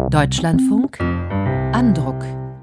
Deutschlandfunk Andruck.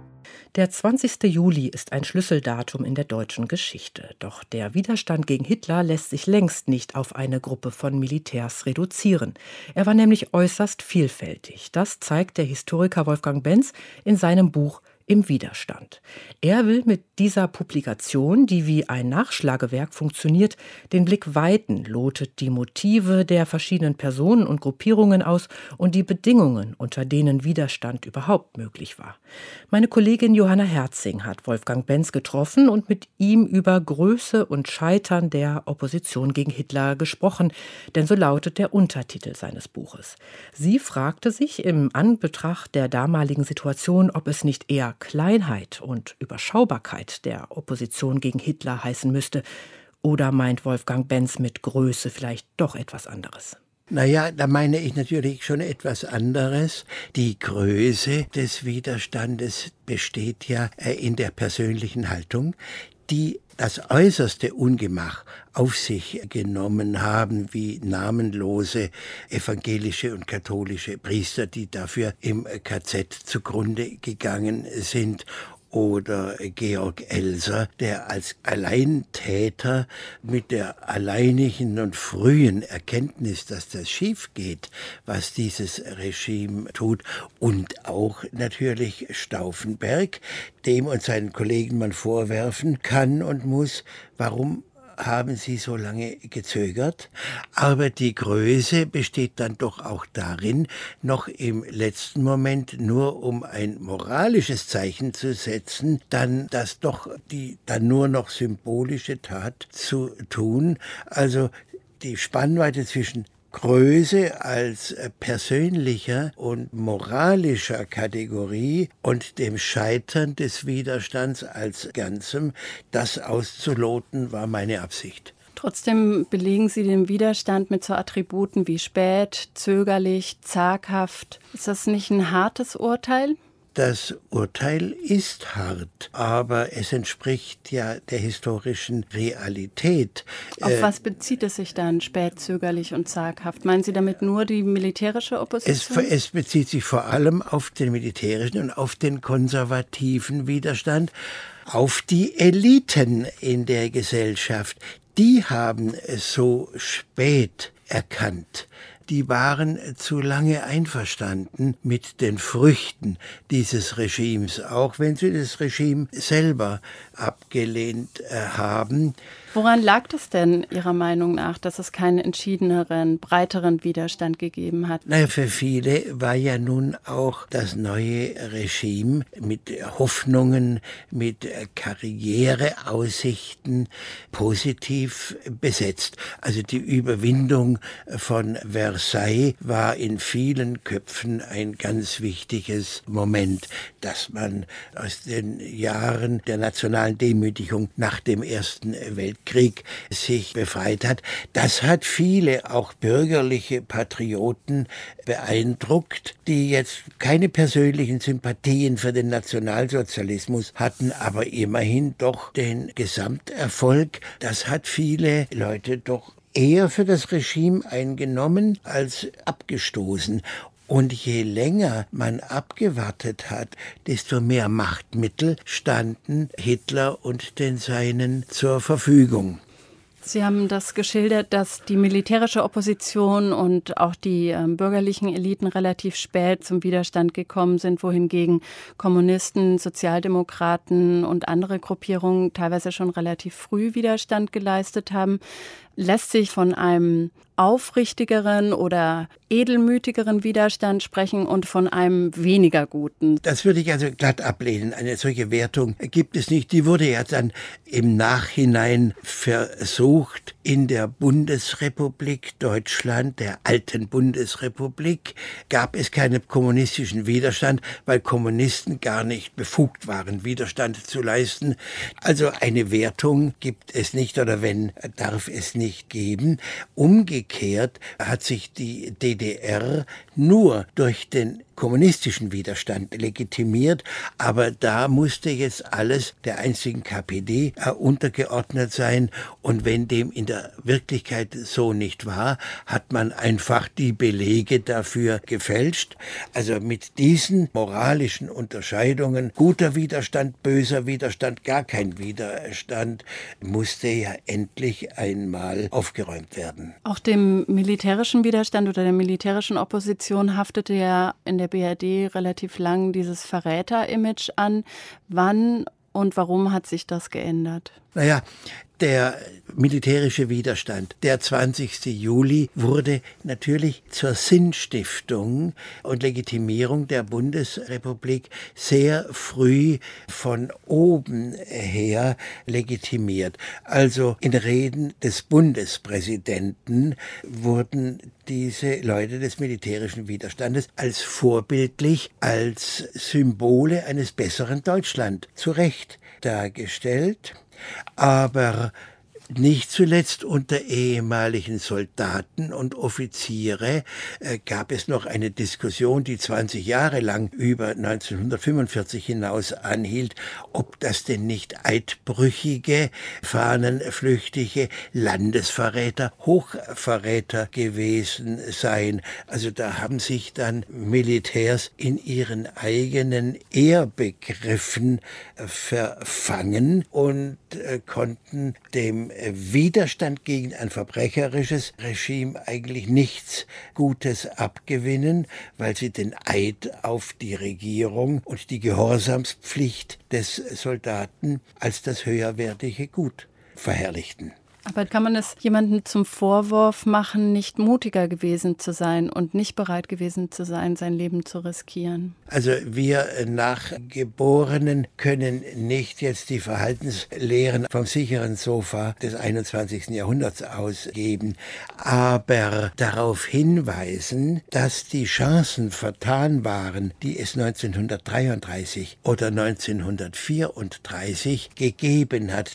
Der 20. Juli ist ein Schlüsseldatum in der deutschen Geschichte. Doch der Widerstand gegen Hitler lässt sich längst nicht auf eine Gruppe von Militärs reduzieren. Er war nämlich äußerst vielfältig. Das zeigt der Historiker Wolfgang Benz in seinem Buch Im Widerstand. Er will mit dieser Publikation, die wie ein Nachschlagewerk funktioniert, den Blick weiten, lotet die Motive der verschiedenen Personen und Gruppierungen aus und die Bedingungen, unter denen Widerstand überhaupt möglich war. Meine Kollegin Johanna Herzing hat Wolfgang Benz getroffen und mit ihm über Größe und Scheitern der Opposition gegen Hitler gesprochen, denn so lautet der Untertitel seines Buches. Sie fragte sich im Anbetracht der damaligen Situation, ob es nicht eher Kleinheit und Überschaubarkeit der Opposition gegen Hitler heißen müsste. Oder meint Wolfgang Benz mit Größe vielleicht doch etwas anderes? Naja, da meine ich natürlich schon etwas anderes. Die Größe des Widerstandes besteht ja in der persönlichen Haltung, die das äußerste Ungemach auf sich genommen haben, wie namenlose evangelische und katholische Priester, die dafür im KZ zugrunde gegangen sind. Oder Georg Elser, der als Alleintäter mit der alleinigen und frühen Erkenntnis, dass das schief geht, was dieses Regime tut, und auch natürlich Stauffenberg, dem und seinen Kollegen man vorwerfen kann und muss, warum haben sie so lange gezögert. Aber die Größe besteht dann doch auch darin, noch im letzten Moment nur um ein moralisches Zeichen zu setzen, dann das doch die dann nur noch symbolische Tat zu tun. Also die Spannweite zwischen Größe als persönlicher und moralischer Kategorie und dem Scheitern des Widerstands als Ganzem, das auszuloten, war meine Absicht. Trotzdem belegen Sie den Widerstand mit so Attributen wie spät, zögerlich, zaghaft. Ist das nicht ein hartes Urteil? Das Urteil ist hart, aber es entspricht ja der historischen Realität. Auf was bezieht es sich dann, spät, zögerlich und zaghaft? Meinen Sie damit nur die militärische Opposition? Es bezieht sich vor allem auf den militärischen und auf den konservativen Widerstand, auf die Eliten in der Gesellschaft. Die haben es so spät erkannt. Die waren zu lange einverstanden mit den Früchten dieses Regimes, auch wenn sie das Regime selber abgelehnt haben. Woran lag das denn Ihrer Meinung nach, dass es keinen entschiedeneren, breiteren Widerstand gegeben hat? Naja, für viele war ja nun auch das neue Regime mit Hoffnungen, mit Karriereaussichten positiv besetzt. Also die Überwindung von Versailles war in vielen Köpfen ein ganz wichtiges Moment, dass man aus den Jahren der nationalen Demütigung nach dem Ersten Weltkrieg sich befreit hat. Das hat viele, auch bürgerliche Patrioten, beeindruckt, die jetzt keine persönlichen Sympathien für den Nationalsozialismus hatten, aber immerhin doch den Gesamterfolg. Das hat viele Leute doch eher für das Regime eingenommen als abgestoßen. Und je länger man abgewartet hat, desto mehr Machtmittel standen Hitler und den Seinen zur Verfügung. Sie haben das geschildert, dass die militärische Opposition und auch die bürgerlichen Eliten relativ spät zum Widerstand gekommen sind, wohingegen Kommunisten, Sozialdemokraten und andere Gruppierungen teilweise schon relativ früh Widerstand geleistet haben. Lässt sich von einem aufrichtigeren oder edelmütigeren Widerstand sprechen und von einem weniger guten? Das würde ich also glatt ablehnen. Eine solche Wertung gibt es nicht. Die wurde ja dann im Nachhinein versucht. In der Bundesrepublik Deutschland, der alten Bundesrepublik, gab es keinen kommunistischen Widerstand, weil Kommunisten gar nicht befugt waren, Widerstand zu leisten. Also eine Wertung gibt es nicht, oder wenn, darf es nicht geben. Umgekehrt hat sich die DDR nur durch den kommunistischen Widerstand legitimiert, aber da musste jetzt alles der einzigen KPD untergeordnet sein, und wenn dem in der Wirklichkeit so nicht war, hat man einfach die Belege dafür gefälscht. Also mit diesen moralischen Unterscheidungen, guter Widerstand, böser Widerstand, gar kein Widerstand, musste ja endlich einmal aufgeräumt werden. Auch dem militärischen Widerstand oder der militärischen Opposition haftete ja in der BRD relativ lang dieses Verräter-Image an. Wann und warum hat sich das geändert? Naja, der militärische Widerstand, der 20. Juli, wurde natürlich zur Sinnstiftung und Legitimierung der Bundesrepublik sehr früh von oben her legitimiert. Also in Reden des Bundespräsidenten wurden diese Leute des militärischen Widerstandes als vorbildlich, als Symbole eines besseren Deutschland zu Recht dargestellt. Aber nicht zuletzt unter ehemaligen Soldaten und Offiziere gab es noch eine Diskussion, die 20 Jahre lang über 1945 hinaus anhielt, ob das denn nicht eidbrüchige, fahnenflüchtige Landesverräter, Hochverräter gewesen seien. Also da haben sich dann Militärs in ihren eigenen Ehrbegriffen verfangen und konnten dem Widerstand gegen ein verbrecherisches Regime eigentlich nichts Gutes abgewinnen, weil sie den Eid auf die Regierung und die Gehorsamspflicht des Soldaten als das höherwertige Gut verherrlichten. Aber kann man es jemandem zum Vorwurf machen, nicht mutiger gewesen zu sein und nicht bereit gewesen zu sein, sein Leben zu riskieren? Also wir Nachgeborenen können nicht jetzt die Verhaltenslehren vom sicheren Sofa des 21. Jahrhunderts ausgeben, aber darauf hinweisen, dass die Chancen vertan waren, die es 1933 oder 1934 gegeben hat.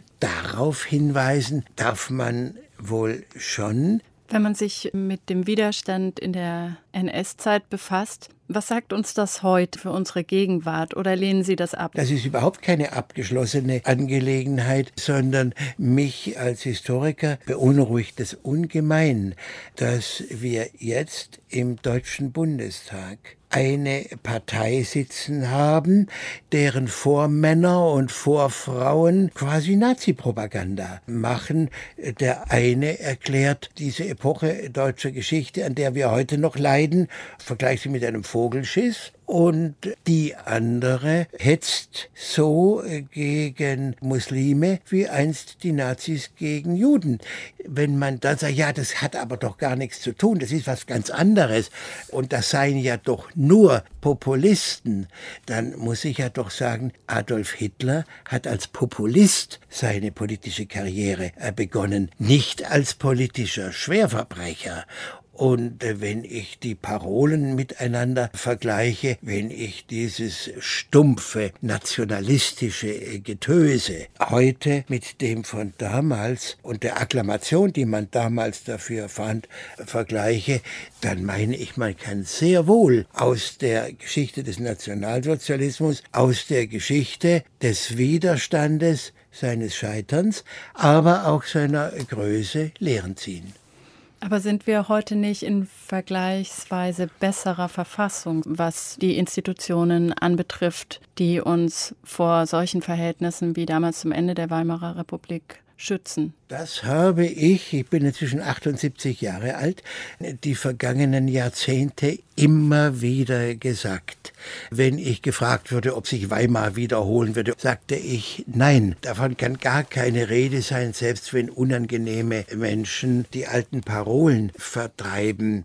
Darauf hinweisen darf man wohl schon. Wenn man sich mit dem Widerstand in der NS-Zeit befasst, was sagt uns das heute für unsere Gegenwart, oder lehnen Sie das ab? Das ist überhaupt keine abgeschlossene Angelegenheit, sondern mich als Historiker beunruhigt es ungemein, dass wir jetzt im Deutschen Bundestag eine Partei sitzen haben, deren Vormänner und Vorfrauen quasi Nazi-Propaganda machen. Der eine erklärt diese Epoche deutscher Geschichte, an der wir heute noch leiden, vergleicht sie mit einem Vogelschiss. Und die andere hetzt so gegen Muslime wie einst die Nazis gegen Juden. Wenn man dann sagt, ja, das hat aber doch gar nichts zu tun, das ist was ganz anderes und das seien ja doch nur Populisten, dann muss ich ja doch sagen, Adolf Hitler hat als Populist seine politische Karriere begonnen, nicht als politischer Schwerverbrecher. Und wenn ich die Parolen miteinander vergleiche, wenn ich dieses stumpfe, nationalistische Getöse heute mit dem von damals und der Akklamation, die man damals dafür fand, vergleiche, dann meine ich, man kann sehr wohl aus der Geschichte des Nationalsozialismus, aus der Geschichte des Widerstandes, seines Scheiterns, aber auch seiner Größe Lehren ziehen. Aber sind wir heute nicht in vergleichsweise besserer Verfassung, was die Institutionen anbetrifft, die uns vor solchen Verhältnissen wie damals zum Ende der Weimarer Republik schützen? Das habe ich bin inzwischen 78 Jahre alt, die vergangenen Jahrzehnte immer wieder gesagt. Wenn ich gefragt würde, ob sich Weimar wiederholen würde, sagte ich, nein, davon kann gar keine Rede sein, selbst wenn unangenehme Menschen die alten Parolen vertreiben.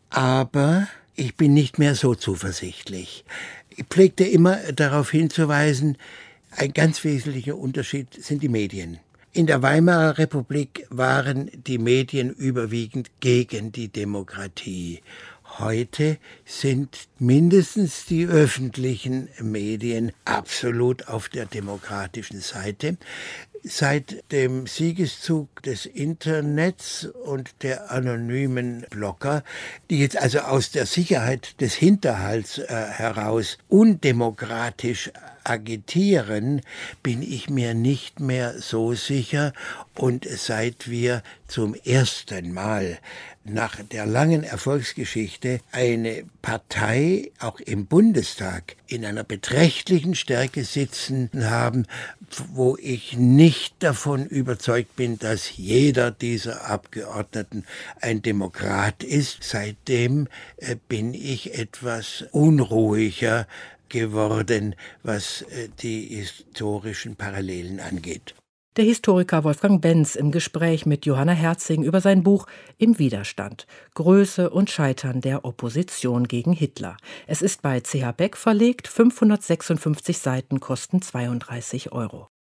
Aber ich bin nicht mehr so zuversichtlich. Ich pflegte immer darauf hinzuweisen, ein ganz wesentlicher Unterschied sind die Medien. In der Weimarer Republik waren die Medien überwiegend gegen die Demokratie. Heute sind mindestens die öffentlichen Medien absolut auf der demokratischen Seite. Seit dem Siegeszug des Internets und der anonymen Blogger, die jetzt also aus der Sicherheit des Hinterhalts heraus undemokratisch agitieren, bin ich mir nicht mehr so sicher. Und seit wir zum ersten Mal nach der langen Erfolgsgeschichte eine Partei auch im Bundestag in einer beträchtlichen Stärke sitzen haben, wo ich nicht davon überzeugt bin, dass jeder dieser Abgeordneten ein Demokrat ist. Seitdem bin ich etwas unruhiger geworden, was die historischen Parallelen angeht. Der Historiker Wolfgang Benz im Gespräch mit Johanna Herzing über sein Buch Im Widerstand. Größe und Scheitern der Opposition gegen Hitler. Es ist bei CH Beck verlegt, 556 Seiten, kosten 32 €.